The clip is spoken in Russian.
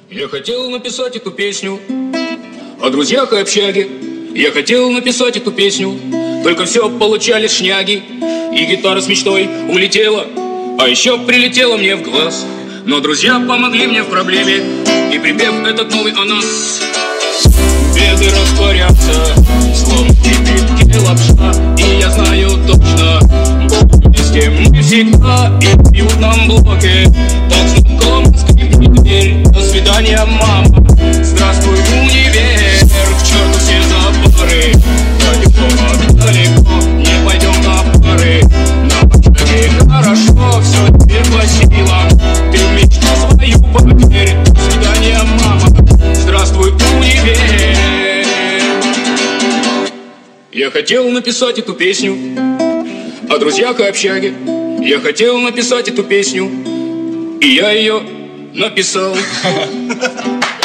Я хотел написать эту песню о друзьях и общаге. Я хотел написать эту песню, только все получались шняги. И гитара с мечтой улетела, а еще прилетела мне в глаз. Но друзья помогли мне в проблеме, и припев этот новый о нас. Беды растворятся, словно в кипятке лапша. И я знаю точно, будем вместе мы всегда. И пьют нам блоки, так знакомо скрипнет дверь. До свидания, мама, здравствуй, универ. К черту все заборы, далеко не пойдем на пары. На пачке хорошо, все теперь по силам. Ты в мечту свою поверь. До свидания, мама, здравствуй, универ. Я хотел написать эту песню о друзьях и общаге. Я хотел написать эту песню, и я ее написал.